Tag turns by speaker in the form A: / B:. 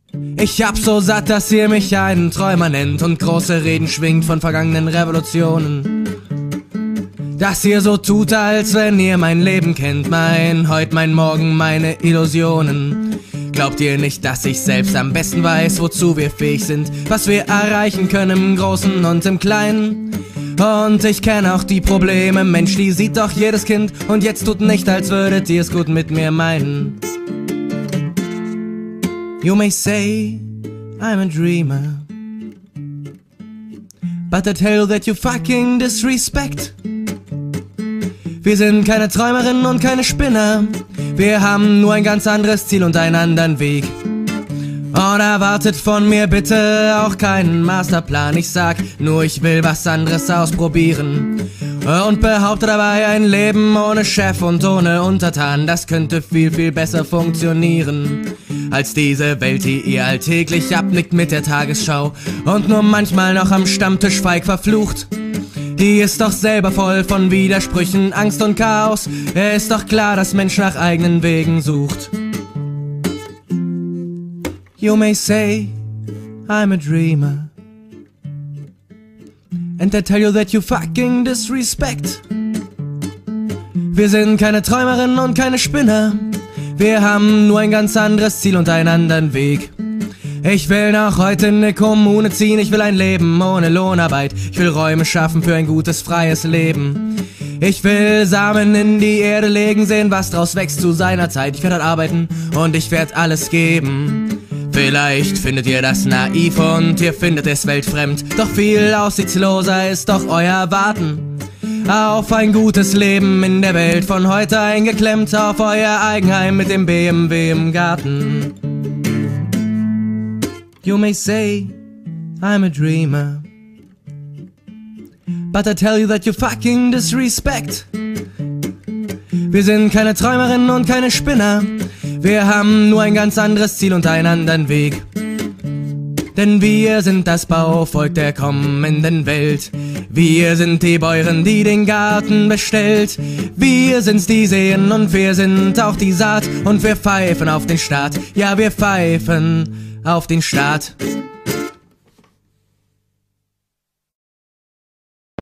A: Ich hab so satt, dass ihr mich einen Träumer nennt und große Reden schwingt von vergangenen Revolutionen. Dass ihr so tut, als wenn ihr mein Leben kennt, mein Heut, mein Morgen, meine Illusionen. Glaubt ihr nicht, dass ich selbst am besten weiß, wozu wir fähig sind, was wir erreichen können im Großen und im Kleinen? Und ich kenne auch die Probleme, Mensch, die sieht doch jedes Kind. Und jetzt tut nicht, als würdet ihr es gut mit mir meinen. You may say I'm a dreamer, but I tell you that you fucking disrespect. Wir sind keine Träumerinnen und keine Spinner. Wir haben nur ein ganz anderes Ziel und einen anderen Weg. Und erwartet von mir bitte auch keinen Masterplan. Ich sag nur, ich will was anderes ausprobieren. Und behaupte dabei, ein Leben ohne Chef und ohne Untertan, das könnte viel, viel besser funktionieren als diese Welt, die ihr alltäglich abnickt mit der Tagesschau und nur manchmal noch am Stammtisch feig verflucht. Die ist doch selber voll von Widersprüchen, Angst und Chaos. Ist doch klar, dass Mensch nach eigenen Wegen sucht. You may say I'm a dreamer, and I tell you that you fucking disrespect. Wir sind keine Träumerinnen und keine Spinner. Wir haben nur ein ganz anderes Ziel und einen anderen Weg. Ich will noch heute in ne Kommune ziehen, ich will ein Leben ohne Lohnarbeit. Ich will Räume schaffen für ein gutes, freies Leben. Ich will Samen in die Erde legen, sehen, was draus wächst zu seiner Zeit. Ich werde arbeiten und ich werde alles geben. Vielleicht findet ihr das naiv und ihr findet es weltfremd. Doch viel aussichtsloser ist doch euer Warten auf ein gutes Leben in der Welt von heute, eingeklemmt auf euer Eigenheim mit dem BMW im Garten. You may say I'm a dreamer, but I tell you that you fucking disrespect. Wir sind keine Träumerinnen und keine Spinner. Wir haben nur ein ganz anderes Ziel und einen anderen Weg. Denn wir sind das Bauvolk der kommenden Welt. Wir sind die Bäuerin, die den Garten bestellt. Wir sind's, die sehen, und wir sind auch die Saat. Und wir pfeifen auf den Staat. Ja, wir pfeifen auf den Staat.